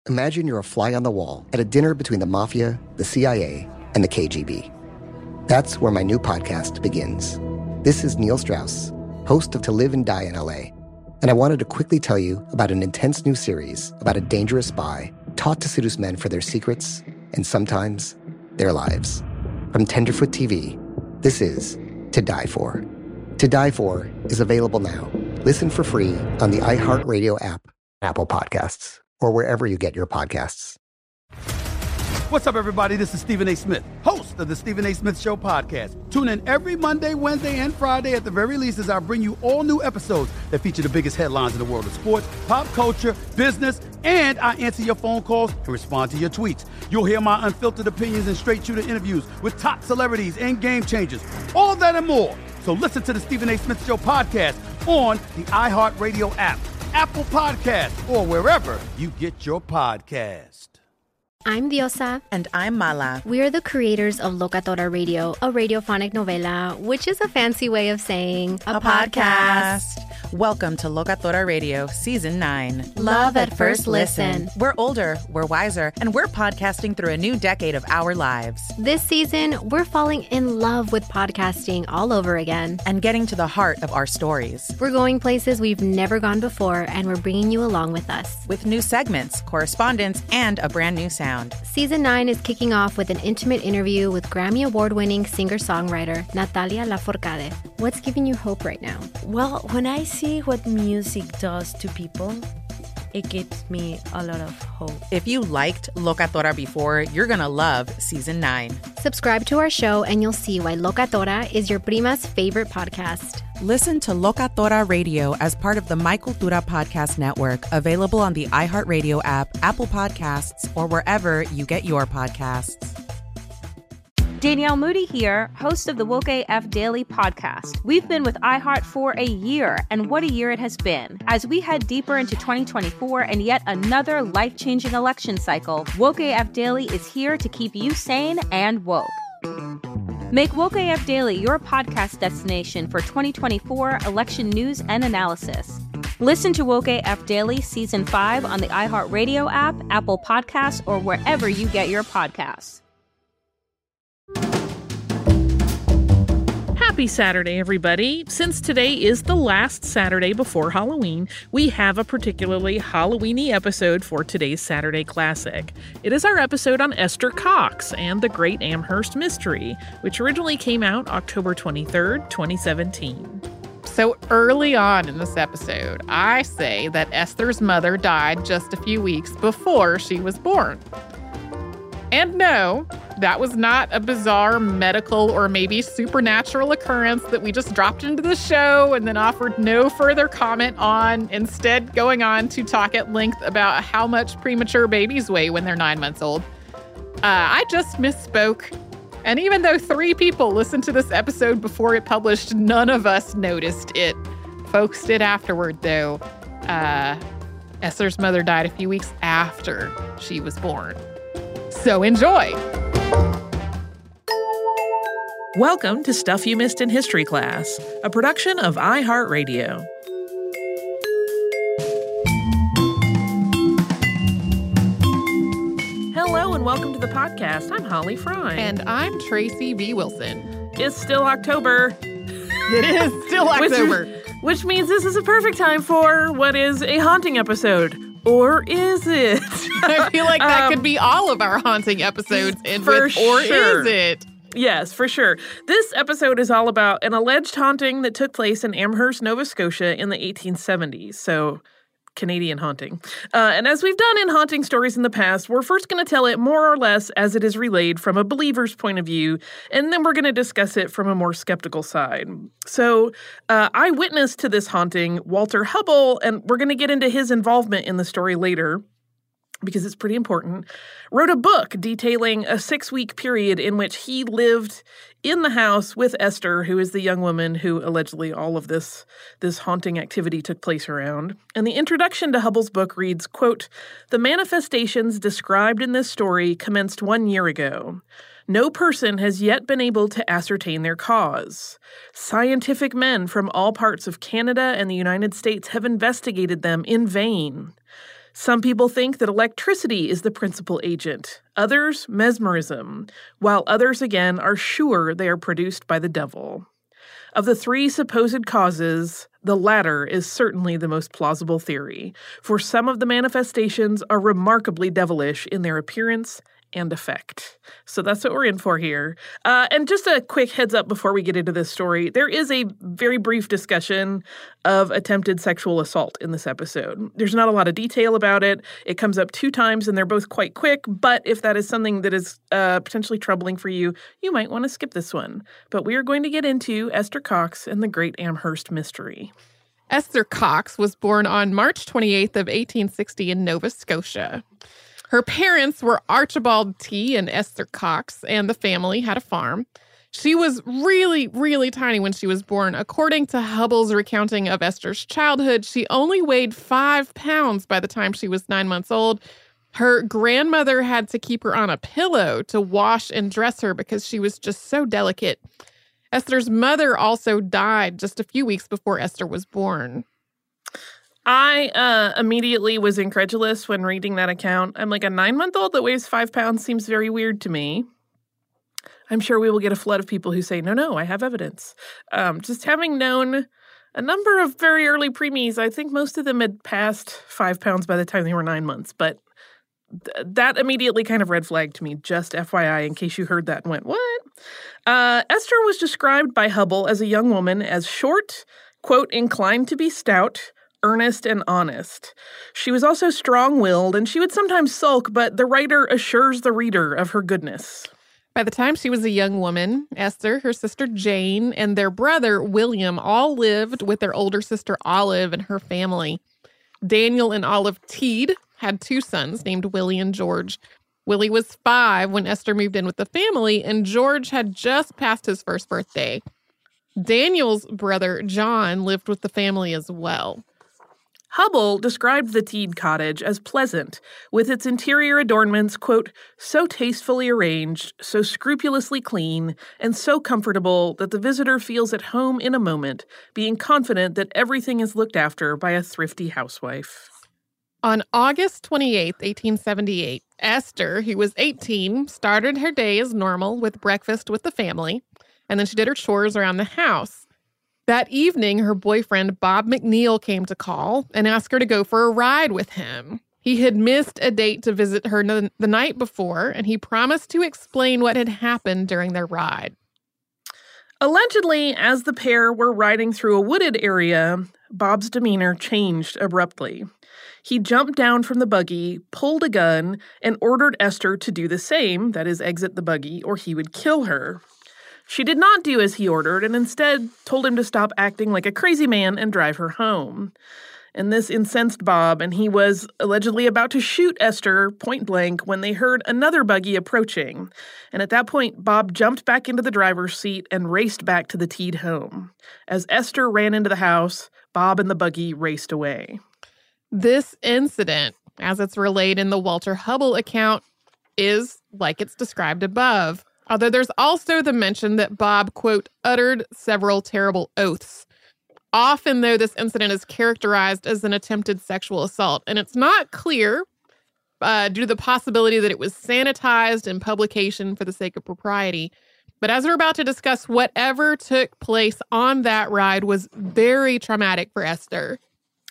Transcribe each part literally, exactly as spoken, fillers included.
Imagine you're a fly on the wall at a dinner between the mafia, the C I A, and the K G B. That's where my new podcast begins. This is Neil Strauss, host of To Live and Die in L A, and I wanted to quickly tell you about an intense new series about a dangerous spy taught to seduce men for their secrets and sometimes their lives. From Tenderfoot T V, this is To Die For. To Die For is available now. Listen for free on the iHeartRadio app, Apple Podcasts, or wherever you get your podcasts. What's up, everybody? This is Stephen A. Smith, host of the Stephen A. Smith Show podcast. Tune in every Monday, Wednesday, and Friday at the very least as I bring you all new episodes that feature the biggest headlines in the world of sports, pop culture, business, and I answer your phone calls and respond to your tweets. You'll hear my unfiltered opinions and straight-shooter interviews with top celebrities and game changers. All that and more. So listen to the Stephen A. Smith Show podcast on the iHeartRadio app, Apple Podcasts, or wherever you get your podcast. I'm Diosa. And I'm Mala. We are the creators of Locatora Radio, a radiophonic novela, which is a fancy way of saying a, a podcast. podcast. Welcome to Locatora Radio, Season nine. Love at first listen. We're older, we're wiser, and we're podcasting through a new decade of our lives. This season, we're falling in love with podcasting all over again. And getting to the heart of our stories. We're going places we've never gone before, and we're bringing you along with us. With new segments, correspondence, and a brand new sound. Season nine is kicking off with an intimate interview with Grammy Award-winning singer-songwriter Natalia Lafourcade. What's giving you hope right now? Well, when I see what music does to people, it gives me a lot of hope. If you liked Locatora before, you're going to love Season nine. Subscribe to our show and you'll see why Locatora is your prima's favorite podcast. Listen to Locatora Radio as part of the My Cultura Podcast Network, available on the iHeartRadio app, Apple Podcasts, or wherever you get your podcasts. Danielle Moody here, host of the Woke A F Daily podcast. We've been with iHeart for a year, and what a year it has been. As we head deeper into twenty twenty-four and yet another life-changing election cycle, Woke A F Daily is here to keep you sane and woke. Make Woke A F Daily your podcast destination for twenty twenty-four election news and analysis. Listen to Woke A F Daily Season five on the iHeartRadio app, Apple Podcasts, or wherever you get your podcasts. Happy Saturday, everybody. Since today is the last Saturday before Halloween, we have a particularly Halloween-y episode for today's Saturday Classic. It is our episode on Esther Cox and the Great Amherst Mystery, which originally came out October twenty-third, twenty seventeen. So early on in this episode, I say that Esther's mother died just a few weeks before she was born. And no, that was not a bizarre medical or maybe supernatural occurrence that we just dropped into the show and then offered no further comment on, instead going on to talk at length about how much premature babies weigh when they're nine months old. Uh, I just misspoke. And even though three people listened to this episode before it published, none of us noticed it. Folks did afterward, though. Uh, Esther's mother died a few weeks after she was born. So enjoy! Welcome to Stuff You Missed in History Class, a production of iHeartRadio. Hello and welcome to the podcast. I'm Holly Fry. And I'm Tracy V. Wilson. It's still October. It is still October. Which, which means this is a perfect time for what is a haunting episode. Or is it? I feel like that um, could be all of our haunting episodes in for with, or sure. is it? Yes, for sure. This episode is all about an alleged haunting that took place in Amherst, Nova Scotia in the eighteen seventies. So, Canadian haunting. Uh, and as we've done in haunting stories in the past, we're first going to tell it more or less as it is relayed from a believer's point of view, and then we're going to discuss it from a more skeptical side. So, uh, eyewitness to this haunting, Walter Hubble, and we're going to get into his involvement in the story later, because it's pretty important, wrote a book detailing a six-week period in which he lived in the house with Esther, who is the young woman who allegedly all of this, this haunting activity took place around. And the introduction to Hubble's book reads, quote, "The manifestations described in this story commenced one year ago. No person has yet been able to ascertain their cause. Scientific men from all parts of Canada and the United States have investigated them in vain. Some people think that electricity is the principal agent, others mesmerism, while others again are sure they are produced by the devil. Of the three supposed causes, the latter is certainly the most plausible theory, for some of the manifestations are remarkably devilish in their appearance and effect. So that's what we're in for here. Uh, and just a quick heads up before we get into this story, there is a very brief discussion of attempted sexual assault in this episode. There's not a lot of detail about it. It comes up two times and they're both quite quick, but if that is something that is uh, potentially troubling for you, you might want to skip this one. But we are going to get into Esther Cox and the Great Amherst Mystery. Esther Cox was born on March twenty-eighth of eighteen sixty in Nova Scotia. Her parents were Archibald T. and Esther Cox, and the family had a farm. She was really, really tiny when she was born. According to Hubble's recounting of Esther's childhood, she only weighed five pounds by the time she was nine months old. Her grandmother had to keep her on a pillow to wash and dress her because she was just so delicate. Esther's mother also died just a few weeks before Esther was born. I uh, immediately was incredulous when reading that account. I'm like, a nine-month-old that weighs five pounds seems very weird to me. I'm sure we will get a flood of people who say, no, no, I have evidence. Um, just having known a number of very early preemies, I think most of them had passed five pounds by the time they were nine months. But th- that immediately kind of red flagged to me, just F Y I, in case you heard that and went, what? Uh, Esther was described by Hubble as a young woman as short, quote, inclined to be stout, earnest and honest. She was also strong-willed, and she would sometimes sulk, but the writer assures the reader of her goodness. By the time she was a young woman, Esther, her sister Jane, and their brother William all lived with their older sister Olive and her family. Daniel and Olive Teed had two sons named Willie and George. Willie was five when Esther moved in with the family, and George had just passed his first birthday. Daniel's brother John lived with the family as well. Hubble described the Teed cottage as pleasant, with its interior adornments, quote, so tastefully arranged, so scrupulously clean, and so comfortable that the visitor feels at home in a moment, being confident that everything is looked after by a thrifty housewife. On August twenty-eighth, eighteen seventy-eight, Esther, who was eighteen, started her day as normal with breakfast with the family, and then she did her chores around the house. That evening, her boyfriend, Bob McNeil, came to call and asked her to go for a ride with him. He had missed a date to visit her the, the night before, and he promised to explain what had happened during their ride. Allegedly, as the pair were riding through a wooded area, Bob's demeanor changed abruptly. He jumped down from the buggy, pulled a gun, and ordered Esther to do the same, that is, exit the buggy, or he would kill her. She did not do as he ordered and instead told him to stop acting like a crazy man and drive her home. And this incensed Bob, and he was allegedly about to shoot Esther point blank when they heard another buggy approaching. And at that point, Bob jumped back into the driver's seat and raced back to the Teed home. As Esther ran into the house, Bob and the buggy raced away. This incident, as it's relayed in the Walter Hubble account, is like it's described above. Although there's also the mention that Bob, quote, uttered several terrible oaths. Often, though, this incident is characterized as an attempted sexual assault, and it's not clear uh, due to the possibility that it was sanitized in publication for the sake of propriety. But as we're about to discuss, whatever took place on that ride was very traumatic for Esther.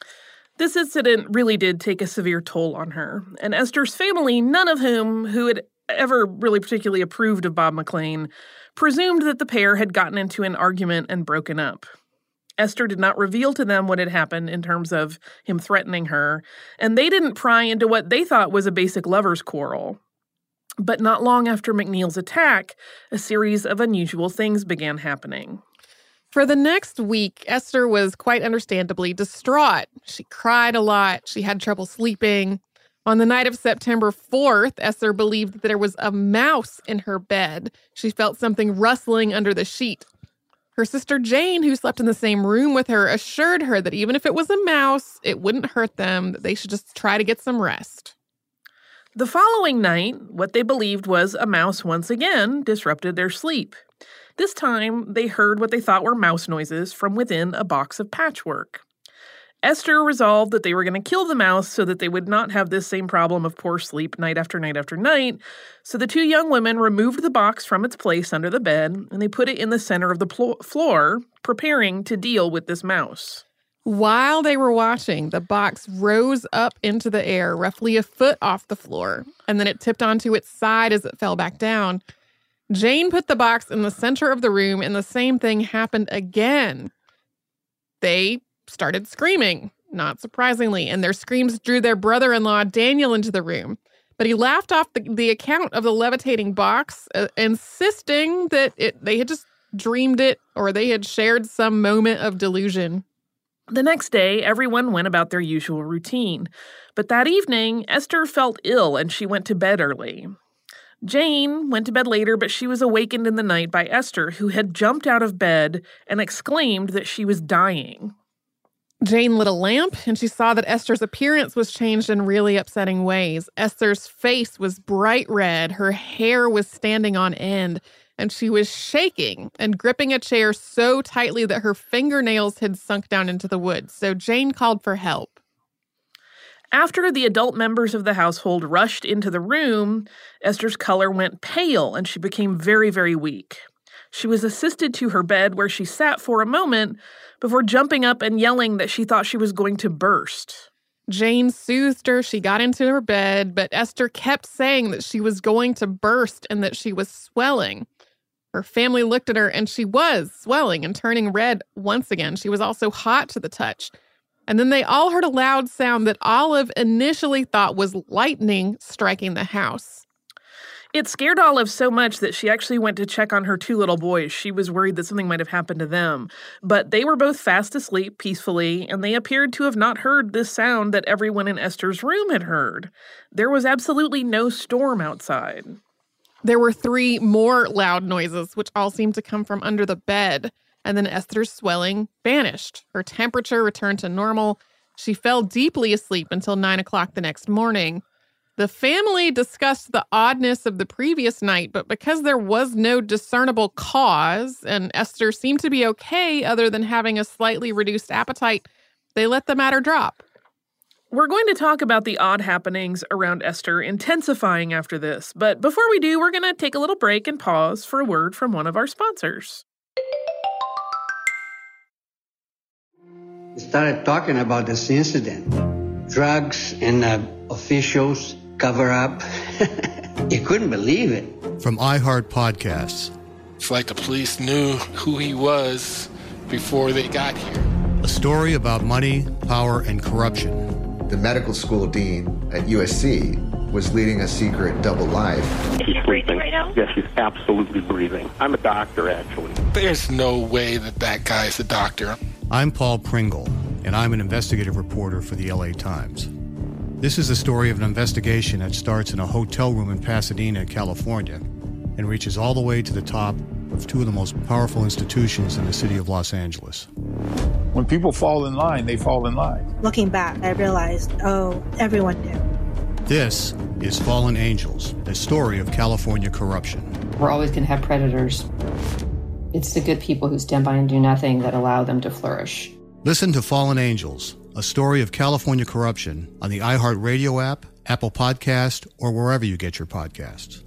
This incident really did take a severe toll on her, and Esther's family, none of whom who had ever really particularly approved of Bob McLean, presumed that the pair had gotten into an argument and broken up. Esther did not reveal to them what had happened in terms of him threatening her, and they didn't pry into what they thought was a basic lover's quarrel. But not long after McNeil's attack, a series of unusual things began happening. For the next week, Esther was quite understandably distraught. She cried a lot. She had trouble sleeping. On the night of September fourth, Esther believed that there was a mouse in her bed. She felt something rustling under the sheet. Her sister Jane, who slept in the same room with her, assured her that even if it was a mouse, it wouldn't hurt them, that they should just try to get some rest. The following night, what they believed was a mouse once again disrupted their sleep. This time, they heard what they thought were mouse noises from within a box of patchwork. Esther resolved that they were going to kill the mouse so that they would not have this same problem of poor sleep night after night after night. So the two young women removed the box from its place under the bed, and they put it in the center of the pl- floor, preparing to deal with this mouse. While they were watching, the box rose up into the air, roughly a foot off the floor, and then it tipped onto its side as it fell back down. Jane put the box in the center of the room, and the same thing happened again. They started screaming, not surprisingly, and their screams drew their brother-in-law, Daniel, into the room. But he laughed off the, the account of the levitating box, uh, insisting that it, they had just dreamed it or they had shared some moment of delusion. The next day, everyone went about their usual routine. But that evening, Esther felt ill and she went to bed early. Jane went to bed later, but she was awakened in the night by Esther, who had jumped out of bed and exclaimed that she was dying. Jane lit a lamp, and she saw that Esther's appearance was changed in really upsetting ways. Esther's face was bright red, her hair was standing on end, and she was shaking and gripping a chair so tightly that her fingernails had sunk down into the wood. So Jane called for help. After the adult members of the household rushed into the room, Esther's color went pale, and she became very, very weak. She was assisted to her bed, where she sat for a moment before jumping up and yelling that she thought she was going to burst. Jane soothed her. She got into her bed, but Esther kept saying that she was going to burst and that she was swelling. Her family looked at her, and she was swelling and turning red once again. She was also hot to the touch. And then they all heard a loud sound that Olive initially thought was lightning striking the house. It scared Olive so much that she actually went to check on her two little boys. She was worried that something might have happened to them. But they were both fast asleep peacefully, and they appeared to have not heard this sound that everyone in Esther's room had heard. There was absolutely no storm outside. There were three more loud noises, which all seemed to come from under the bed. And then Esther's swelling vanished. Her temperature returned to normal. She fell deeply asleep until nine o'clock the next morning. The family discussed the oddness of the previous night, but because there was no discernible cause and Esther seemed to be okay other than having a slightly reduced appetite, they let the matter drop. We're going to talk about the odd happenings around Esther intensifying after this, but before we do, we're going to take a little break and pause for a word from one of our sponsors. We started talking about this incident. Drugs and uh, officials cover up. You couldn't believe it. From iHeart Podcasts. It's like the police knew who he was before they got here. A story about money, power, and corruption. The medical school dean at U S C was leading a secret double life. She's breathing right now? Yes, she's absolutely breathing. I'm a doctor, actually. There's no way that that guy's a doctor. I'm Paul Pringle, and I'm an investigative reporter for the L A Times. This is the story of an investigation that starts in a hotel room in Pasadena, California, and reaches all the way to the top of two of the most powerful institutions in the city of Los Angeles. When people fall in line, they fall in line. Looking back, I realized, oh, everyone knew. This is Fallen Angels, the story of California corruption. We're always going to have predators. It's the good people who stand by and do nothing that allow them to flourish. Listen to Fallen Angels, a story of California corruption on the iHeart Radio app, Apple Podcast, or wherever you get your podcasts.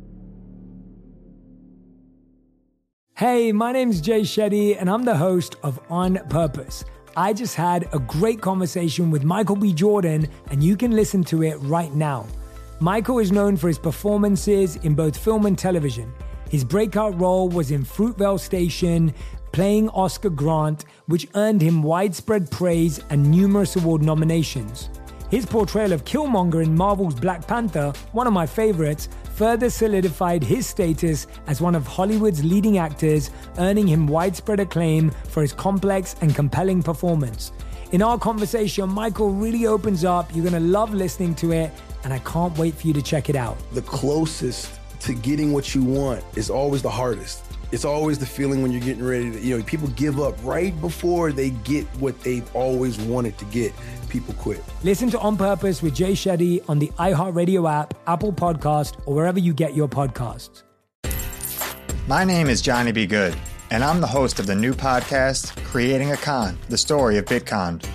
Hey, my name's Jay Shetty, and I'm the host of On Purpose. I just had a great conversation with Michael B. Jordan, and you can listen to it right now. Michael is known for his performances in both film and television. His breakout role was in Fruitvale Station, playing Oscar Grant, which earned him widespread praise and numerous award nominations. His portrayal of Killmonger in Marvel's Black Panther, one of my favorites, further solidified his status as one of Hollywood's leading actors, earning him widespread acclaim for his complex and compelling performance. In our conversation, Michael really opens up. You're going to love listening to it, and I can't wait for you to check it out. The closest to getting what you want is always the hardest. It's always the feeling when you're getting ready to, you know, people give up right before they get what they've always wanted to get. People quit. Listen to On Purpose with Jay Shetty on the iHeartRadio app, Apple Podcast, or wherever you get your podcasts. My name is Johnny B. Good, and I'm the host of the new podcast, Creating a Con, the story of Bitcoin.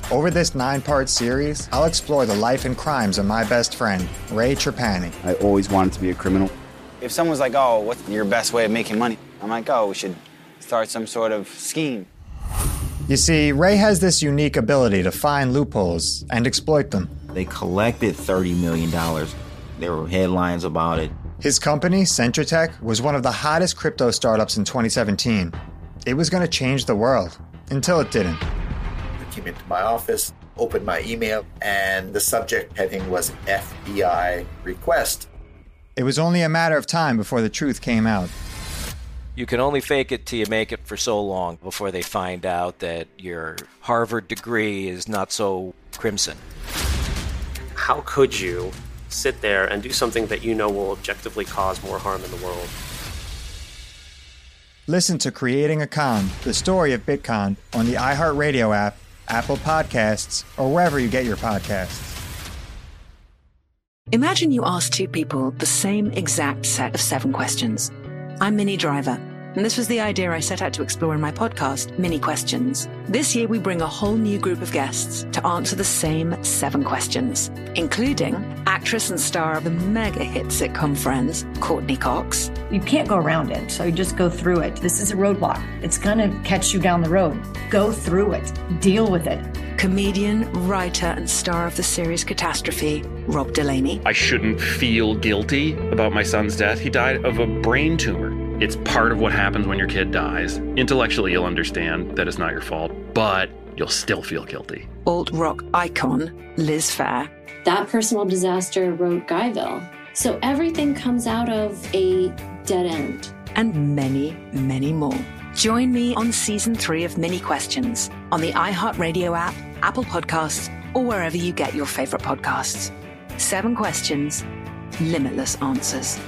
Over this nine-part series, I'll explore the life and crimes of my best friend, Ray Trapani. I always wanted to be a criminal. If someone's like, oh, what's your best way of making money? I'm like, oh, we should start some sort of scheme. You see, Ray has this unique ability to find loopholes and exploit them. They collected thirty million dollars. There were headlines about it. His company, Centratech, was one of the hottest crypto startups in twenty seventeen. It was going to change the world, until it didn't. I came into my office, opened my email, and the subject heading was F B I request. It was only a matter of time before the truth came out. You can only fake it till you make it for so long before they find out that your Harvard degree is not so crimson. How could you sit there and do something that you know will objectively cause more harm in the world? Listen to Creating a Con, the story of Bitcoin, on the iHeartRadio app, Apple Podcasts, or wherever you get your podcasts. Imagine you ask two people the same exact set of seven questions. I'm Minnie Driver, and this was the idea I set out to explore in my podcast, Mini Questions. This year, we bring a whole new group of guests to answer the same seven questions, including actress and star of the mega-hit sitcom Friends, Courtney Cox. You can't go around it, so you just go through it. This is a roadblock. It's going to catch you down the road. Go through it. Deal with it. Comedian, writer, and star of the series Catastrophe, Rob Delaney. I shouldn't feel guilty about my son's death. He died of a brain tumor. It's part of what happens when your kid dies. Intellectually, you'll understand that it's not your fault, but you'll still feel guilty. Alt-rock icon, Liz Phair. That personal disaster wrote Guyville. So everything comes out of a dead end. And many, many more. Join me on season three of Mini Questions on the iHeartRadio app, Apple Podcasts, or wherever you get your favorite podcasts. Seven questions, limitless answers.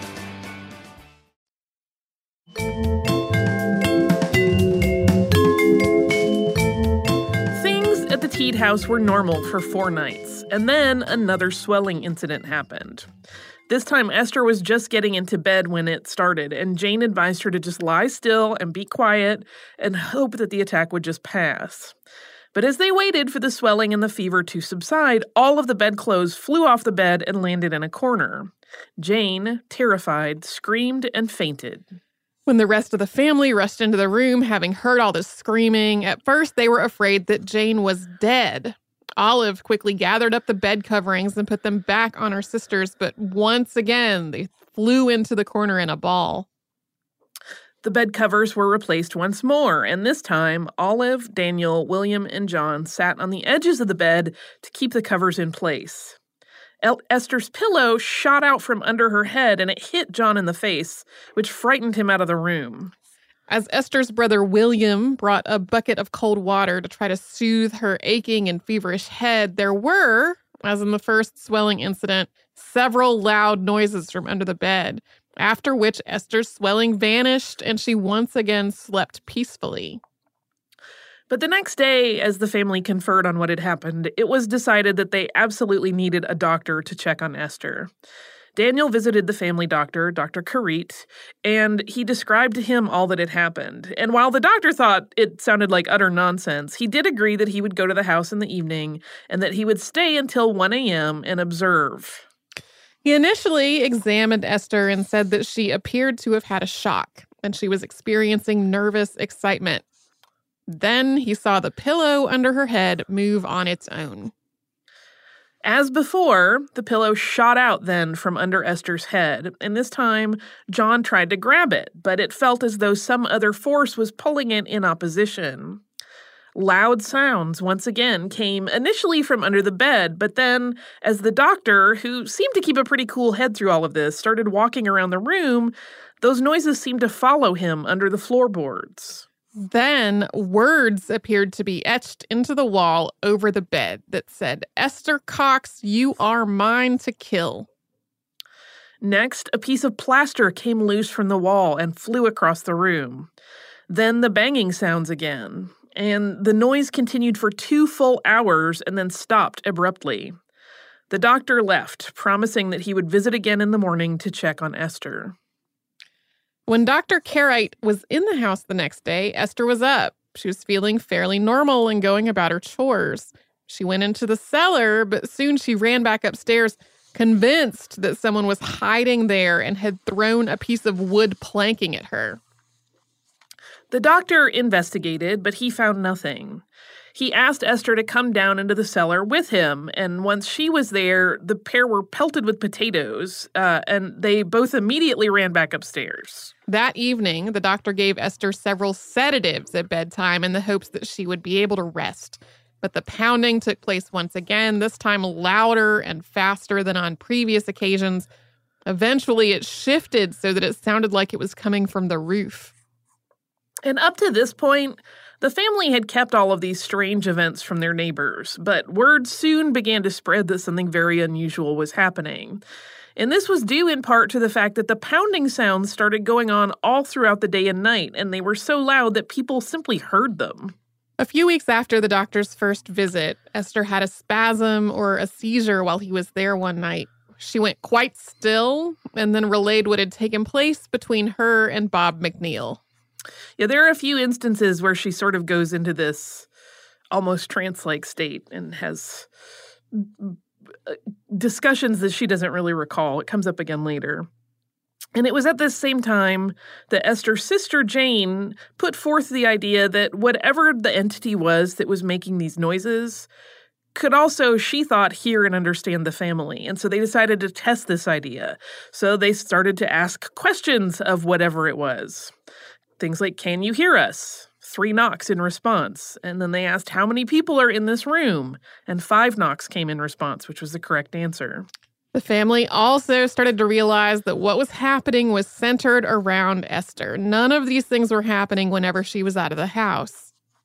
Things at the Teed house were normal for four nights, and then another swelling incident happened. This time, Esther was just getting into bed when it started, and Jane advised her to just lie still and be quiet and hope that the attack would just pass. But as they waited for the swelling and the fever to subside, all of the bedclothes flew off the bed and landed in a corner. Jane, terrified, screamed and fainted. When the rest of the family rushed into the room, having heard all this screaming, at first they were afraid that Jane was dead. Olive quickly gathered up the bed coverings and put them back on her sisters, but once again, they flew into the corner in a ball. The bed covers were replaced once more, and this time, Olive, Daniel, William, and John sat on the edges of the bed to keep the covers in place. El- Esther's pillow shot out from under her head, and it hit John in the face, which frightened him out of the room. As Esther's brother William brought a bucket of cold water to try to soothe her aching and feverish head, there were, as in the first swelling incident, several loud noises from under the bed, after which Esther's swelling vanished and she once again slept peacefully. But the next day, as the family conferred on what had happened, it was decided that they absolutely needed a doctor to check on Esther. Daniel visited the family doctor, Doctor Karit, and he described to him all that had happened. And while the doctor thought it sounded like utter nonsense, he did agree that he would go to the house in the evening and that he would stay until one a.m. and observe. He initially examined Esther and said that she appeared to have had a shock and she was experiencing nervous excitement. Then he saw the pillow under her head move on its own. As before, the pillow shot out then from under Esther's head, and this time John tried to grab it, but it felt as though some other force was pulling it in opposition. Loud sounds once again came initially from under the bed, but then as the doctor, who seemed to keep a pretty cool head through all of this, started walking around the room, those noises seemed to follow him under the floorboards. Then words appeared to be etched into the wall over the bed that said, "Esther Cox, you are mine to kill." Next, a piece of plaster came loose from the wall and flew across the room. Then the banging sounds again, and the noise continued for two full hours and then stopped abruptly. The doctor left, promising that he would visit again in the morning to check on Esther. When Doctor Carite was in the house the next day, Esther was up. She was feeling fairly normal and going about her chores. She went into the cellar, but soon she ran back upstairs, convinced that someone was hiding there and had thrown a piece of wood planking at her. The doctor investigated, but he found nothing. He asked Esther to come down into the cellar with him, and once she was there, the pair were pelted with potatoes, uh, and they both immediately ran back upstairs. That evening, the doctor gave Esther several sedatives at bedtime in the hopes that she would be able to rest. But the pounding took place once again, this time louder and faster than on previous occasions. Eventually, it shifted so that it sounded like it was coming from the roof. And up to this point, the family had kept all of these strange events from their neighbors, but word soon began to spread that something very unusual was happening. And this was due in part to the fact that the pounding sounds started going on all throughout the day and night, and they were so loud that people simply heard them. A few weeks after the doctor's first visit, Esther had a spasm or a seizure while he was there one night. She went quite still and then relayed what had taken place between her and Bob McNeil. Yeah, there are a few instances where she sort of goes into this almost trance-like state and has discussions that she doesn't really recall. It comes up again later. And it was at this same time that Esther's sister, Jane, put forth the idea that whatever the entity was that was making these noises could also, she thought, hear and understand the family. And so they decided to test this idea. So they started to ask questions of whatever it was. Things like, can you hear us? Three knocks in response. And then they asked, how many people are in this room? And five knocks came in response, which was the correct answer. The family also started to realize that what was happening was centered around Esther. None of these things were happening whenever she was out of the house.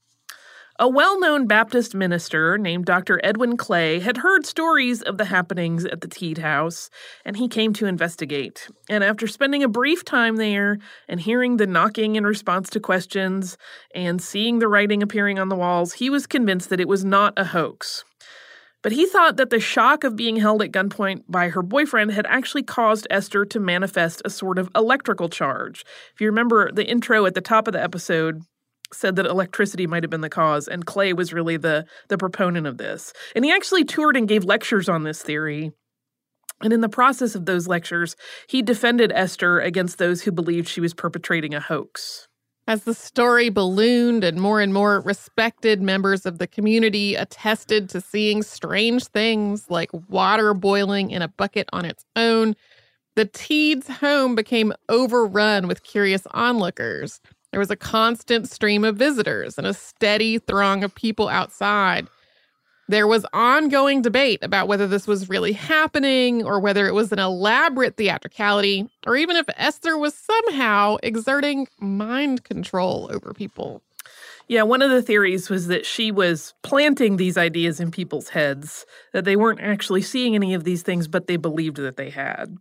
A well-known Baptist minister named Doctor Edwin Clay had heard stories of the happenings at the Teed house, and he came to investigate. And after spending a brief time there and hearing the knocking in response to questions and seeing the writing appearing on the walls, he was convinced that it was not a hoax. But he thought that the shock of being held at gunpoint by her boyfriend had actually caused Esther to manifest a sort of electrical charge. If you remember, the intro at the top of the episode said that electricity might have been the cause, and Clay was really the, the proponent of this. And he actually toured and gave lectures on this theory. And in the process of those lectures, he defended Esther against those who believed she was perpetrating a hoax. As the story ballooned and more and more respected members of the community attested to seeing strange things like water boiling in a bucket on its own, the Teeds' home became overrun with curious onlookers. There was a constant stream of visitors and a steady throng of people outside. There was ongoing debate about whether this was really happening or whether it was an elaborate theatricality, or even if Esther was somehow exerting mind control over people. Yeah, one of the theories was that she was planting these ideas in people's heads, that they weren't actually seeing any of these things, but they believed that they had.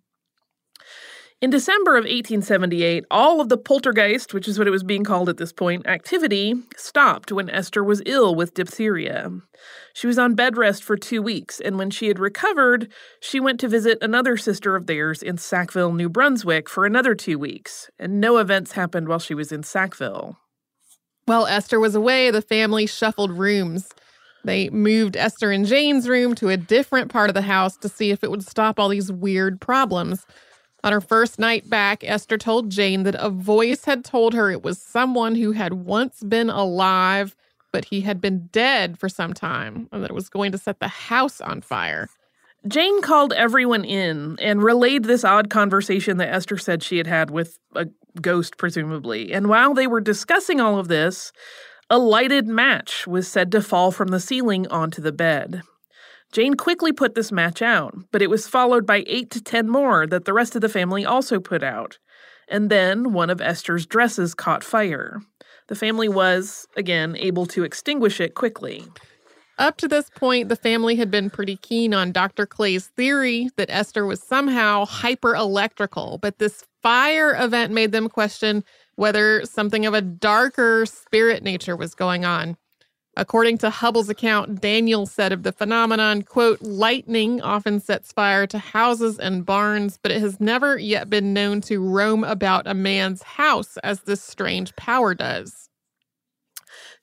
In December of eighteen seventy-eight, all of the poltergeist, which is what it was being called at this point, activity stopped when Esther was ill with diphtheria. She was on bed rest for two weeks, and when she had recovered, she went to visit another sister of theirs in Sackville, New Brunswick, for another two weeks, and no events happened while she was in Sackville. While Esther was away, the family shuffled rooms. They moved Esther and Jane's room to a different part of the house to see if it would stop all these weird problems. On her first night back, Esther told Jane that a voice had told her it was someone who had once been alive, but he had been dead for some time, and that it was going to set the house on fire. Jane called everyone in and relayed this odd conversation that Esther said she had had with a ghost, presumably. And while they were discussing all of this, a lighted match was said to fall from the ceiling onto the bed. Jane quickly put this match out, but it was followed by eight to ten more that the rest of the family also put out. And then one of Esther's dresses caught fire. The family was, again, able to extinguish it quickly. Up to this point, the family had been pretty keen on Doctor Clay's theory that Esther was somehow hyper-electrical, but this fire event made them question whether something of a darker spirit nature was going on. According to Hubble's account, Daniel said of the phenomenon, quote, lightning often sets fire to houses and barns, but it has never yet been known to roam about a man's house as this strange power does.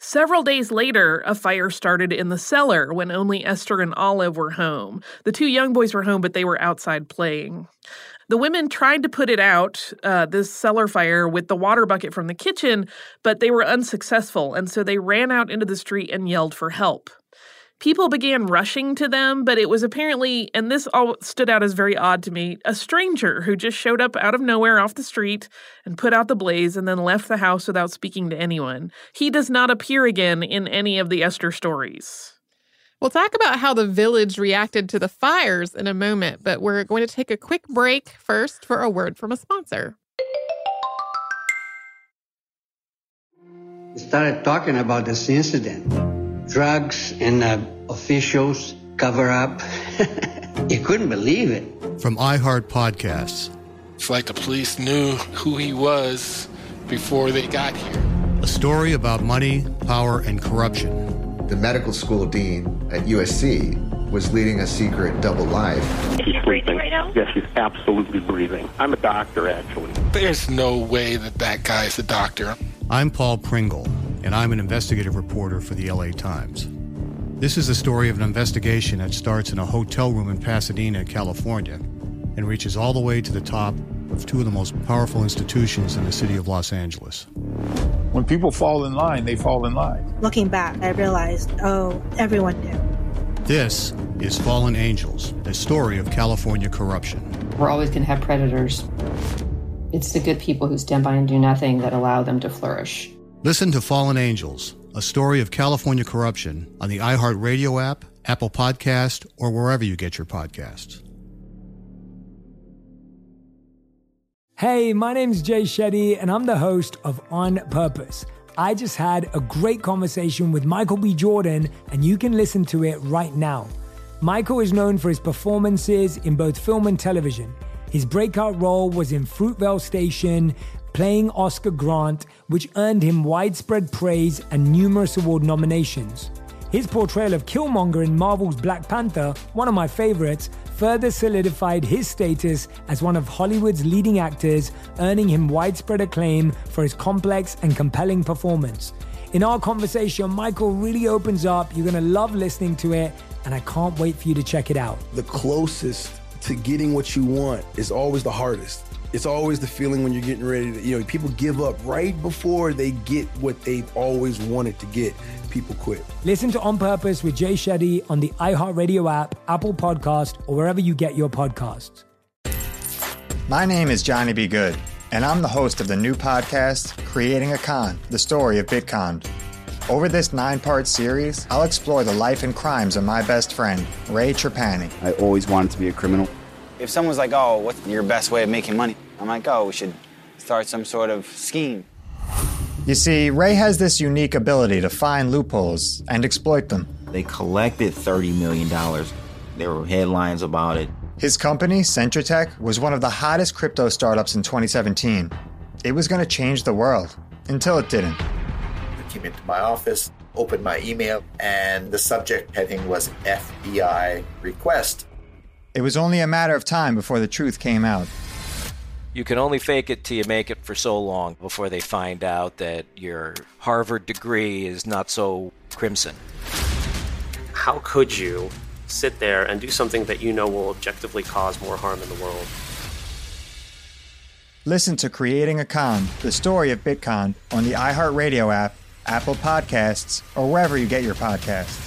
Several days later, a fire started in the cellar when only Esther and Olive were home. The two young boys were home, but they were outside playing. The women tried to put it out, uh, this cellar fire, with the water bucket from the kitchen, but they were unsuccessful, and so they ran out into the street and yelled for help. People began rushing to them, but it was apparently, and this all stood out as very odd to me, a stranger who just showed up out of nowhere off the street and put out the blaze and then left the house without speaking to anyone. He does not appear again in any of the Esther stories. We'll talk about how the village reacted to the fires in a moment, but we're going to take a quick break first for a word from a sponsor. We started talking about this incident. Drugs and uh, officials cover up. You couldn't believe it. From iHeart Podcasts. It's like the police knew who he was before they got here. A story about money, power, and corruption. The medical school dean at U S C was leading a secret double life. She's breathing right now? Yes, she's absolutely breathing. I'm a doctor, actually. There's no way that that guy's a doctor. I'm Paul Pringle, and I'm an investigative reporter for the L A Times. This is the story of an investigation that starts in a hotel room in Pasadena, California, and reaches all the way to the top of two of the most powerful institutions in the city of Los Angeles. When people fall in line, they fall in line. Looking back, I realized, oh, everyone knew. This is Fallen Angels, the story of California corruption. We're always going to have predators. It's the good people who stand by and do nothing that allow them to flourish. Listen to Fallen Angels, a story of California corruption on the iHeart Radio app, Apple Podcast, or wherever you get your podcasts. Hey, my name's Jay Shetty, and I'm the host of On Purpose. I just had a great conversation with Michael B. Jordan, and you can listen to it right now. Michael is known for his performances in both film and television. His breakout role was in Fruitvale Station, playing Oscar Grant, which earned him widespread praise and numerous award nominations. His portrayal of Killmonger in Marvel's Black Panther, one of my favorites, further solidified his status as one of Hollywood's leading actors, earning him widespread acclaim for his complex and compelling performance. In our conversation, Michael really opens up. You're going to love listening to it, and I can't wait for you to check it out. The closest to getting what you want is always the hardest. It's always the feeling when you're getting ready to, you know, people give up right before they get what they've always wanted to get. People quit. Listen to On Purpose with Jay Shetty on the iHeartRadio app, Apple Podcast, or wherever you get your podcasts. My name is Johnny B. Good, and I'm the host of the new podcast, Creating a Con, the story of Bitcoin. Over this nine-part series, I'll explore the life and crimes of my best friend, Ray Trapani. I always wanted to be a criminal. If someone's like, oh, what's your best way of making money? I'm like, oh, we should start some sort of scheme. You see, Ray has this unique ability to find loopholes and exploit them. They collected thirty million dollars. There were headlines about it. His company, Centratech, was one of the hottest crypto startups in twenty seventeen. It was going to change the world, until it didn't. I came into my office, opened my email, and the subject heading was F B I request. It was only a matter of time before the truth came out. You can only fake it till you make it for so long before they find out that your Harvard degree is not so crimson. How could you sit there and do something that you know will objectively cause more harm in the world? Listen to Creating a Con, the story of Bitcoin, on the iHeartRadio app, Apple Podcasts, or wherever you get your podcasts.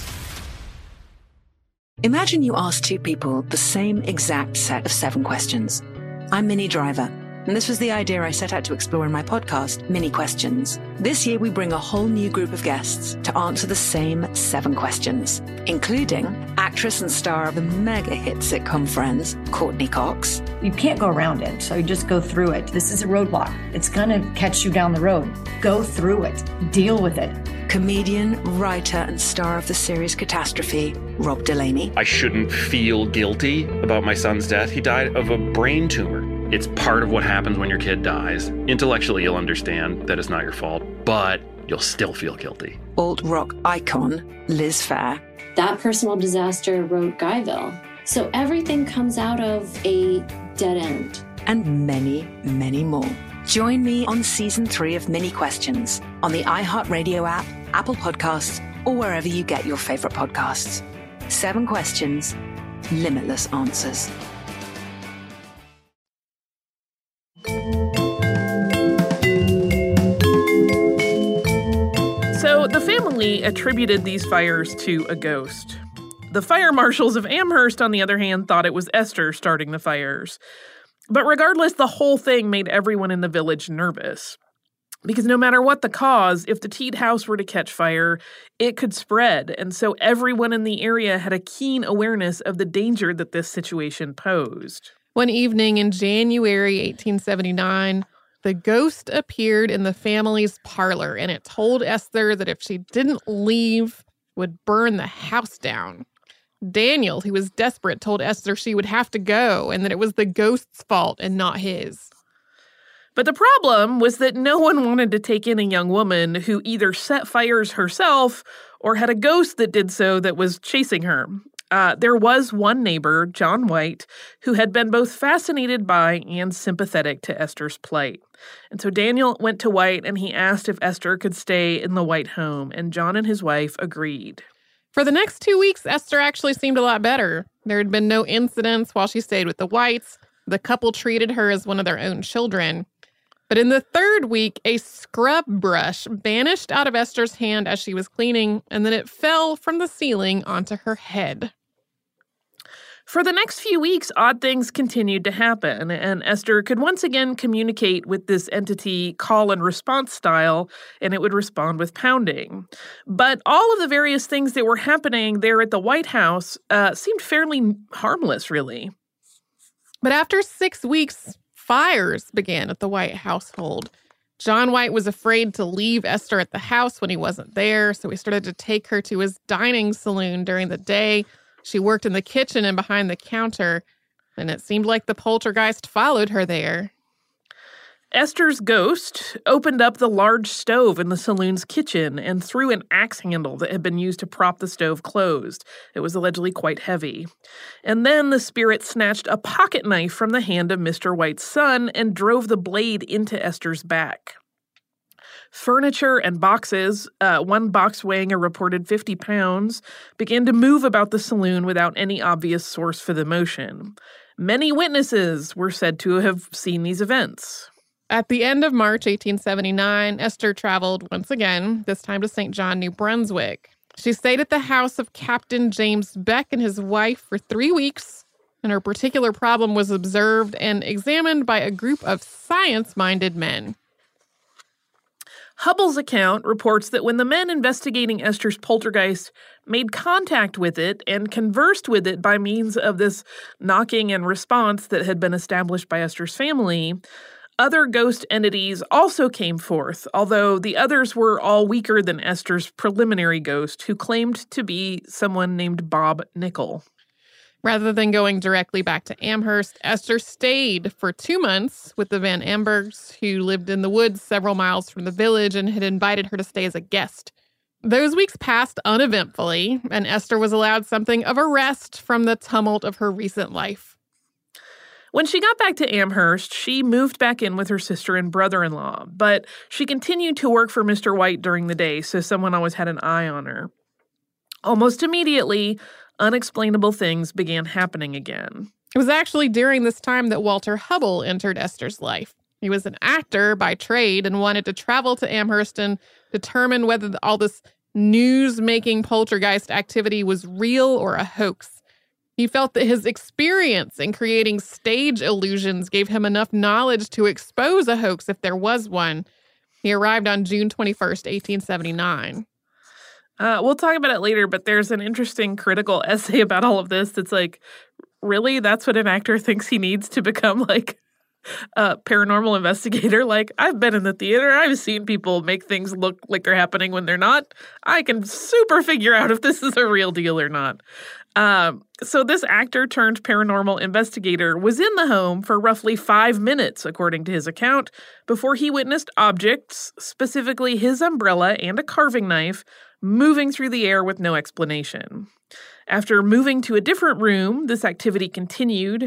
Imagine you ask two people the same exact set of seven questions. I'm Minnie Driver, and this was the idea I set out to explore in my podcast, Mini Questions. This year, we bring a whole new group of guests to answer the same seven questions, including actress and star of the mega hit sitcom Friends, Courtney Cox. You can't go around it, so you just go through it. This is a roadblock. It's going to catch you down the road. Go through it. Deal with it. Comedian, writer, and star of the series Catastrophe, Rob Delaney. I shouldn't feel guilty about my son's death. He died of a brain tumor. It's part of what happens when your kid dies. Intellectually, you'll understand that it's not your fault, but you'll still feel guilty. Alt-rock icon, Liz Phair. That personal disaster wrote Guyville. So everything comes out of a dead end. And many, many more. Join me on season three of Mini Questions on the iHeartRadio app, Apple Podcasts, or wherever you get your favorite podcasts. Seven Questions, Limitless Answers. So the family attributed these fires to a ghost. The fire marshals of Amherst, on the other hand, thought it was Esther starting the fires. But regardless, the whole thing made everyone in the village nervous. Because no matter what the cause, if the Teed house were to catch fire, it could spread. And so everyone in the area had a keen awareness of the danger that this situation posed. One evening in January eighteen seventy-nine, the ghost appeared in the family's parlor, and it told Esther that if she didn't leave, it would burn the house down. Daniel, who was desperate, told Esther she would have to go and that it was the ghost's fault and not his. But the problem was that no one wanted to take in a young woman who either set fires herself or had a ghost that did so that was chasing her. Uh, there was one neighbor, John White, who had been both fascinated by and sympathetic to Esther's plight. And so Daniel went to White and he asked if Esther could stay in the White home, and John and his wife agreed. For the next two weeks, Esther actually seemed a lot better. There had been no incidents while she stayed with the Whites. The couple treated her as one of their own children. But in the third week, a scrub brush vanished out of Esther's hand as she was cleaning, and then it fell from the ceiling onto her head. For the next few weeks, odd things continued to happen, and Esther could once again communicate with this entity call and response style, and it would respond with pounding. But all of the various things that were happening there at the White House uh, seemed fairly harmless, really. But after six weeks, fires began at the White household. John White was afraid to leave Esther at the house when he wasn't there, so he started to take her to his dining saloon during the day. She worked in the kitchen and behind the counter, and it seemed like the poltergeist followed her there. Esther's ghost opened up the large stove in the saloon's kitchen and threw an axe handle that had been used to prop the stove closed. It was allegedly quite heavy. And then the spirit snatched a pocket knife from the hand of Mister White's son and drove the blade into Esther's back. Furniture and boxes, uh, one box weighing a reported fifty pounds, began to move about the saloon without any obvious source for the motion. Many witnesses were said to have seen these events. At the end of March eighteen seventy-nine, Esther traveled once again, this time to Saint John, New Brunswick. She stayed at the house of Captain James Beck and his wife for three weeks, and her particular problem was observed and examined by a group of science-minded men. Hubbell's account reports that when the men investigating Esther's poltergeist made contact with it and conversed with it by means of this knocking and response that had been established by Esther's family, other ghost entities also came forth, although the others were all weaker than Esther's preliminary ghost, who claimed to be someone named Bob Nickel. Rather than going directly back to Amherst, Esther stayed for two months with the Van Ambergs, who lived in the woods several miles from the village and had invited her to stay as a guest. Those weeks passed uneventfully, and Esther was allowed something of a rest from the tumult of her recent life. When she got back to Amherst, she moved back in with her sister and brother-in-law, but she continued to work for Mister White during the day, so someone always had an eye on her. Almost immediately, unexplainable things began happening again. It was actually during this time that Walter Hubbell entered Esther's life. He was an actor by trade and wanted to travel to Amherst and determine whether all this news-making poltergeist activity was real or a hoax. He felt that his experience in creating stage illusions gave him enough knowledge to expose a hoax if there was one. He arrived on June twenty-first, eighteen seventy-nine. Uh, we'll talk about it later, but there's an interesting critical essay about all of this that's like, really? That's what an actor thinks he needs to become like a paranormal investigator? Like, I've been in the theater. I've seen people make things look like they're happening when they're not. I can super figure out if this is a real deal or not. Um, so this actor turned paranormal investigator was in the home for roughly five minutes, according to his account, before he witnessed objects, specifically his umbrella and a carving knife, moving through the air with no explanation. After moving to a different room, this activity continued,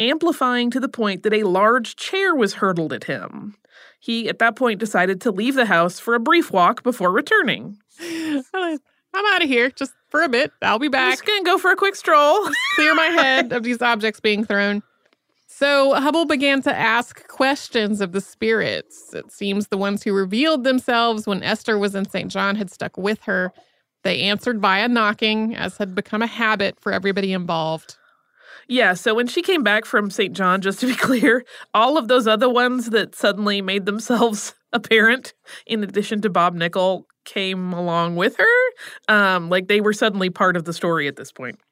amplifying to the point that a large chair was hurled at him. He, at that point, decided to leave the house for a brief walk before returning. I'm out of here just for a bit. I'll be back. I'm just going to go for a quick stroll. Clear my head of these objects being thrown. So Hubble began to ask questions of the spirits. It seems the ones who revealed themselves when Esther was in Saint John had stuck with her. They answered via knocking, as had become a habit for everybody involved. Yeah, so when she came back from Saint John, just to be clear, all of those other ones that suddenly made themselves apparent, in addition to Bob Nickel, came along with her. Um, like they were suddenly part of the story at this point.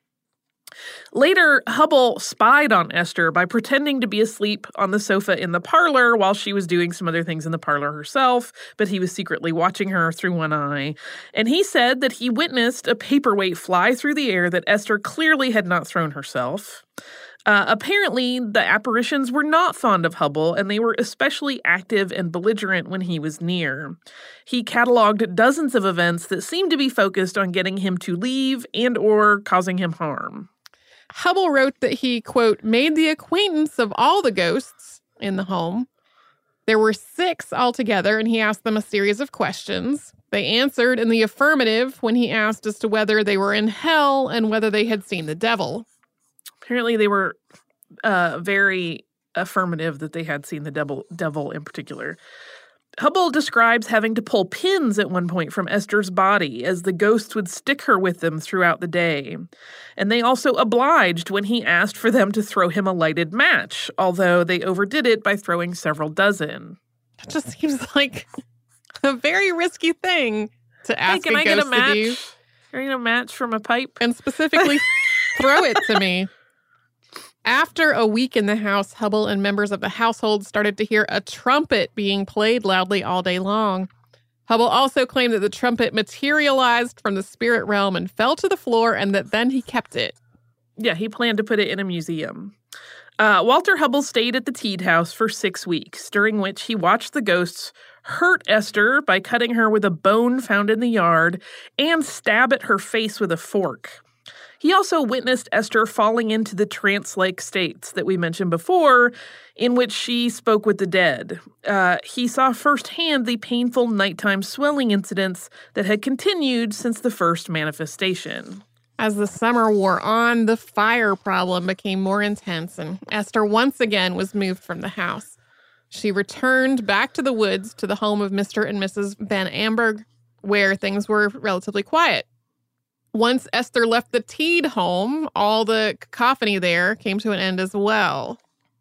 Later, Hubble spied on Esther by pretending to be asleep on the sofa in the parlor while she was doing some other things in the parlor herself, but he was secretly watching her through one eye. And he said that he witnessed a paperweight fly through the air that Esther clearly had not thrown herself. Uh, apparently, the apparitions were not fond of Hubble, and they were especially active and belligerent when he was near. He cataloged dozens of events that seemed to be focused on getting him to leave and or causing him harm. Hubble wrote that he, quote, made the acquaintance of all the ghosts in the home. There were six altogether, and he asked them a series of questions. They answered in the affirmative when he asked as to whether they were in hell and whether they had seen the devil. Apparently they were uh, very affirmative that they had seen the devil, devil in particular. Hubble describes having to pull pins at one point from Esther's body as the ghosts would stick her with them throughout the day. And they also obliged when he asked for them to throw him a lighted match, although they overdid it by throwing several dozen. That just seems like a very risky thing to ask hey, can a I ghost get a match? to do. Can I get a match from a pipe? And specifically throw it to me. After a week in the house, Hubble and members of the household started to hear a trumpet being played loudly all day long. Hubble also claimed that the trumpet materialized from the spirit realm and fell to the floor, and that then he kept it. Yeah, he planned to put it in a museum. Uh, Walter Hubble stayed at the Teed house for six weeks, during which he watched the ghosts hurt Esther by cutting her with a bone found in the yard and stab at her face with a fork. He also witnessed Esther falling into the trance-like states that we mentioned before, in which she spoke with the dead. Uh, he saw firsthand the painful nighttime swelling incidents that had continued since the first manifestation. As the summer wore on, the fire problem became more intense, and Esther once again was moved from the house. She returned back to the woods to the home of Mister and Missus Van Amberg, where things were relatively quiet. Once Esther left the Teed home, all the cacophony there came to an end as well.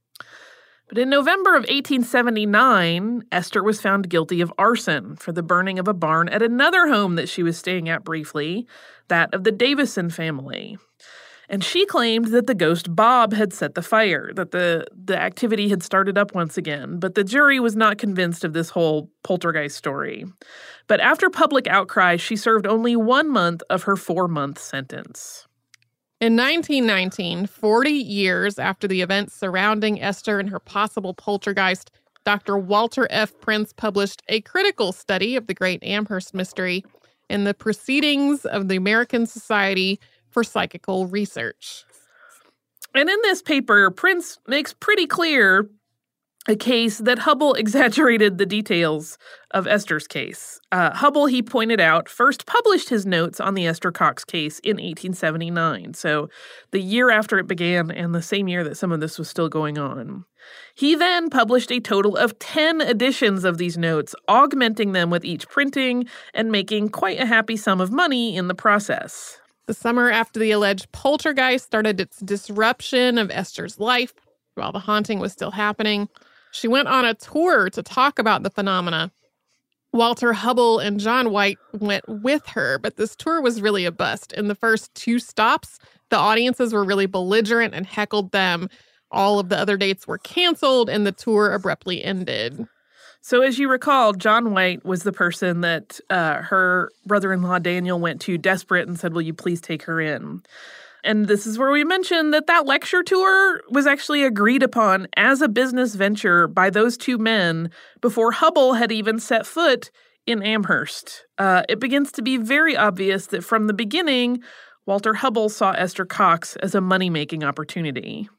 But in November of eighteen seventy-nine, Esther was found guilty of arson for the burning of a barn at another home that she was staying at briefly, that of the Davison family. And she claimed that the ghost Bob had set the fire, that the, the activity had started up once again, but the jury was not convinced of this whole poltergeist story. But after public outcry, she served only one month of her four-month sentence. In nineteen nineteen, forty years after the events surrounding Esther and her possible poltergeist, Doctor Walter F. Prince published a critical study of the Great Amherst Mystery in the Proceedings of the American Society for Psychical Research. And in this paper, Prince makes pretty clear a case that Hubble exaggerated the details of Esther's case. Uh, Hubble, he pointed out, first published his notes on the Esther Cox case in eighteen seventy-nine, so the year after it began and the same year that some of this was still going on. He then published a total of ten editions of these notes, augmenting them with each printing and making quite a happy sum of money in the process. The summer after the alleged poltergeist started its disruption of Esther's life, while the haunting was still happening, she went on a tour to talk about the phenomena. Walter Hubble and John White went with her, but this tour was really a bust. In the first two stops, the audiences were really belligerent and heckled them. All of the other dates were canceled, and the tour abruptly ended. So as you recall, John White was the person that uh, her brother-in-law Daniel went to desperate and said, will you please take her in? And this is where we mentioned that that lecture tour was actually agreed upon as a business venture by those two men before Hubble had even set foot in Amherst. Uh, it begins to be very obvious that from the beginning, Walter Hubble saw Esther Cox as a money-making opportunity.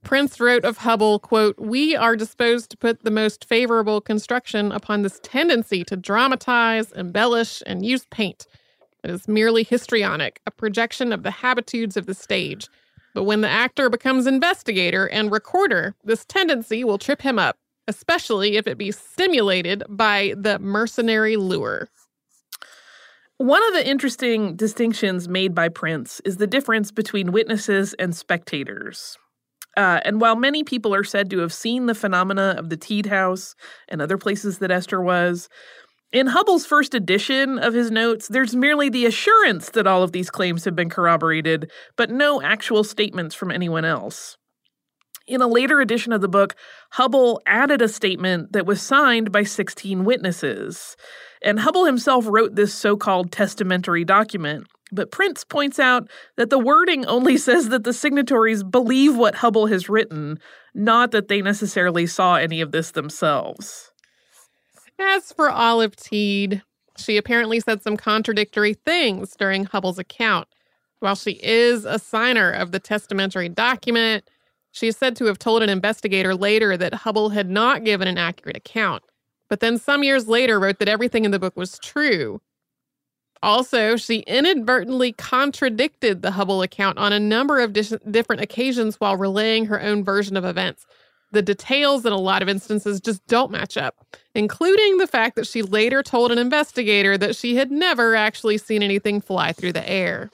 Prince wrote of Hubble, quote, "We are disposed to put the most favorable construction upon this tendency to dramatize, embellish, and use paint. It is merely histrionic, a projection of the habitudes of the stage. But when the actor becomes investigator and recorder, this tendency will trip him up, especially if it be stimulated by the mercenary lure." One of the interesting distinctions made by Prince is the difference between witnesses and spectators. Uh, and while many people are said to have seen the phenomena of the Teed House and other places that Esther was, in Hubble's first edition of his notes, there's merely the assurance that all of these claims have been corroborated, but no actual statements from anyone else. In a later edition of the book, Hubble added a statement that was signed by sixteen witnesses. And Hubble himself wrote this so-called testamentary document. But Prince points out that the wording only says that the signatories believe what Hubble has written, not that they necessarily saw any of this themselves. As for Olive Teed, she apparently said some contradictory things during Hubble's account. While she is a signer of the testamentary document, she is said to have told an investigator later that Hubble had not given an accurate account, but then some years later wrote that everything in the book was true. Also, she inadvertently contradicted the Hubble account on a number of dis- different occasions while relaying her own version of events. The details in a lot of instances just don't match up, including the fact that she later told an investigator that she had never actually seen anything fly through the air.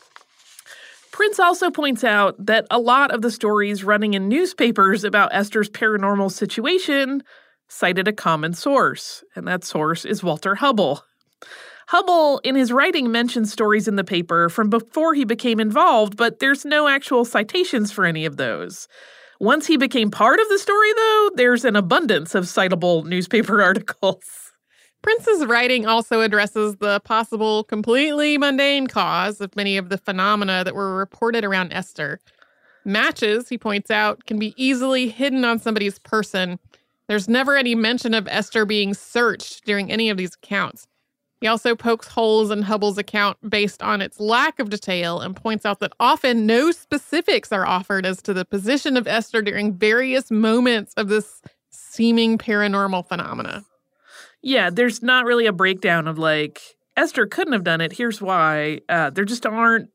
Prince also points out that a lot of the stories running in newspapers about Esther's paranormal situation cited a common source, and that source is Walter Hubble. Hubble, in his writing, mentions stories in the paper from before he became involved, but there's no actual citations for any of those. Once he became part of the story, though, there's an abundance of citable newspaper articles. Prince's writing also addresses the possible completely mundane cause of many of the phenomena that were reported around Esther. Matches, he points out, can be easily hidden on somebody's person. There's never any mention of Esther being searched during any of these accounts. He also pokes holes in Hubble's account based on its lack of detail and points out that often no specifics are offered as to the position of Esther during various moments of this seeming paranormal phenomena. Yeah, there's not really a breakdown of like, Esther couldn't have done it, here's why. Uh, there just aren't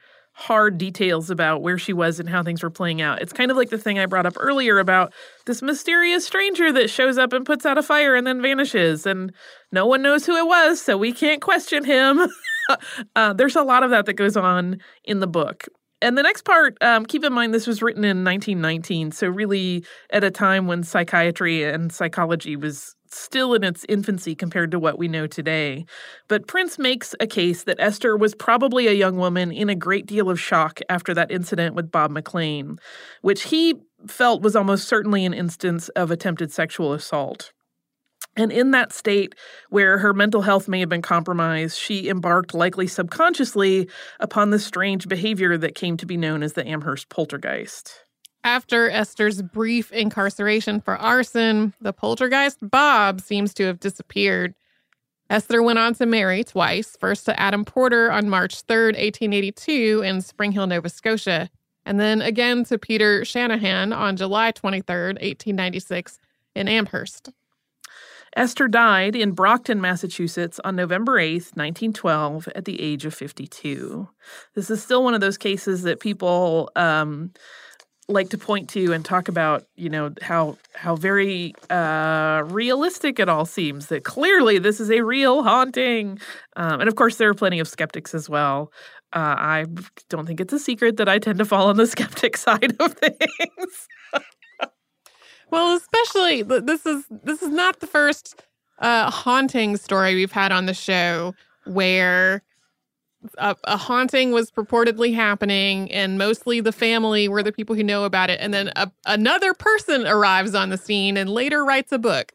hard details about where she was and how things were playing out. It's kind of like the thing I brought up earlier about this mysterious stranger that shows up and puts out a fire and then vanishes, and no one knows who it was, so we can't question him. uh, there's a lot of that that goes on in the book. And the next part, um, keep in mind this was written in nineteen nineteen, so really at a time when psychiatry and psychology was still in its infancy compared to what we know today. But Prince makes a case that Esther was probably a young woman in a great deal of shock after that incident with Bob McLean, which he felt was almost certainly an instance of attempted sexual assault. And in that state, where her mental health may have been compromised, she embarked, likely subconsciously, upon the strange behavior that came to be known as the Amherst poltergeist. After Esther's brief incarceration for arson, the poltergeist Bob seems to have disappeared. Esther went on to marry twice, first to Adam Porter on March third, eighteen eighty-two in Spring Hill, Nova Scotia, and then again to Peter Shanahan on July twenty-third, eighteen ninety-six in Amherst. Esther died in Brockton, Massachusetts on November eighth, nineteen twelve, at the age of fifty-two. This is still one of those cases that people um, like to point to and talk about, you know, how how very uh, realistic it all seems, that clearly this is a real haunting. Um, and of course, there are plenty of skeptics as well. Uh, I don't think it's a secret that I tend to fall on the skeptic side of things. Well, especially this is this is not the first uh, haunting story we've had on the show where a, a haunting was purportedly happening, and mostly the family were the people who know about it, and then a, another person arrives on the scene and later writes a book.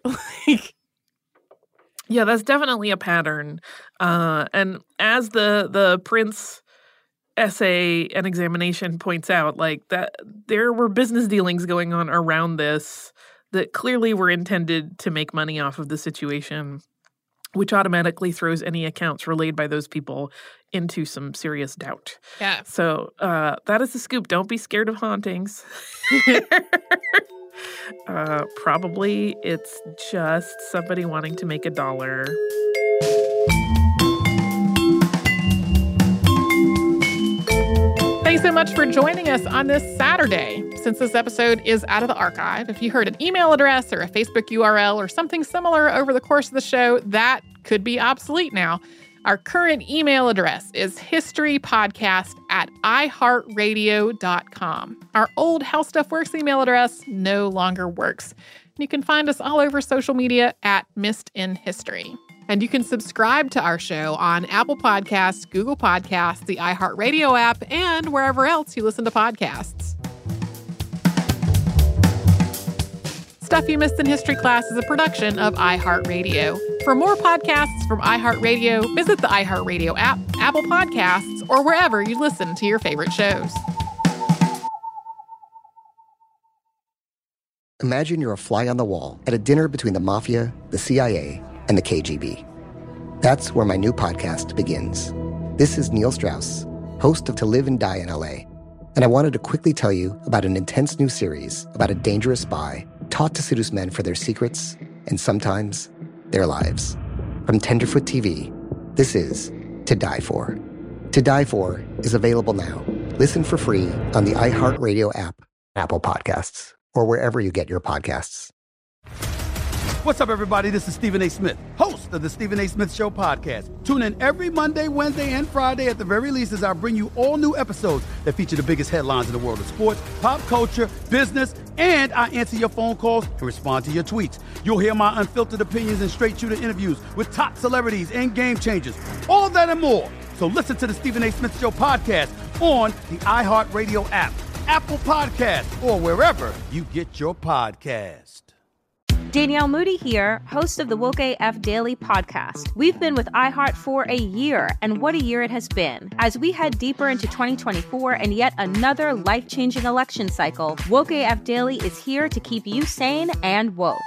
Yeah, that's definitely a pattern. Uh, and as the the Prince essay and examination points out, like that there were business dealings going on around this that clearly were intended to make money off of the situation. which automatically throws any accounts relayed by those people into some serious doubt. Yeah. So uh, that is the scoop. Don't be scared of hauntings. uh, probably it's just somebody wanting to make a dollar. Thanks so much for joining us on this Saturday. Since this episode is out of the archive, if you heard an email address or a Facebook U R L or something similar over the course of the show, that could be obsolete now. Our current email address is historypodcast at iheartradio dot com. Our old How Stuff Works email address no longer works. You can find us all over social media at Missed in History. And you can subscribe to our show on Apple Podcasts, Google Podcasts, the iHeartRadio app, and wherever else you listen to podcasts. Stuff You Missed in History Class is a production of iHeartRadio. For more podcasts from iHeartRadio, visit the iHeartRadio app, Apple Podcasts, or wherever you listen to your favorite shows. Imagine you're a fly on the wall at a dinner between the Mafia, the C I A, and the K G B. That's where my new podcast begins. This is Neil Strauss, host of To Live and Die in L A, and I wanted to quickly tell you about an intense new series about a dangerous spy taught to seduce men for their secrets and sometimes their lives. From Tenderfoot T V, this is To Die For. To Die For is available now. Listen for free on the iHeartRadio app, Apple Podcasts, or wherever you get your podcasts. What's up, everybody? This is Stephen A. Smith, host of the Stephen A. Smith Show podcast. Tune in every Monday, Wednesday, and Friday at the very least as I bring you all new episodes that feature the biggest headlines in the world of sports, pop culture, business, and I answer your phone calls and respond to your tweets. You'll hear my unfiltered opinions and straight-shooter interviews with top celebrities and game changers. All that and more. So listen to the Stephen A. Smith Show podcast on the iHeartRadio app, Apple Podcasts, or wherever you get your podcast. Danielle Moody here, host of the Woke A F Daily podcast. We've been with iHeart for a year, and what a year it has been. As we head deeper into twenty twenty-four and yet another life-changing election cycle, Woke A F Daily is here to keep you sane and woke.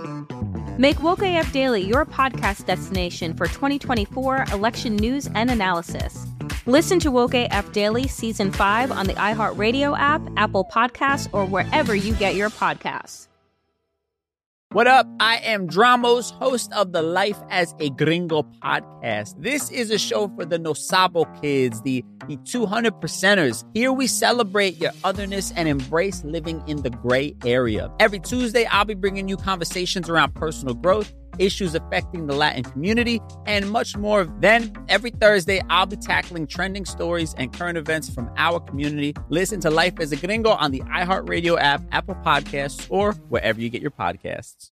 Make Woke A F Daily your podcast destination for twenty twenty-four election news and analysis. Listen to Woke A F Daily Season five on the iHeartRadio app, Apple Podcasts, or wherever you get your podcasts. What up? I am Dramos, host of the Life as a Gringo podcast. This is a show for the No Sabo kids, the, the two hundred percenters. Here we celebrate your otherness and embrace living in the gray area. Every Tuesday, I'll be bringing you conversations around personal growth, issues affecting the Latin community, and much more. Then, every Thursday, I'll be tackling trending stories and current events from our community. Listen to Life as a Gringo on the iHeartRadio app, Apple Podcasts, or wherever you get your podcasts.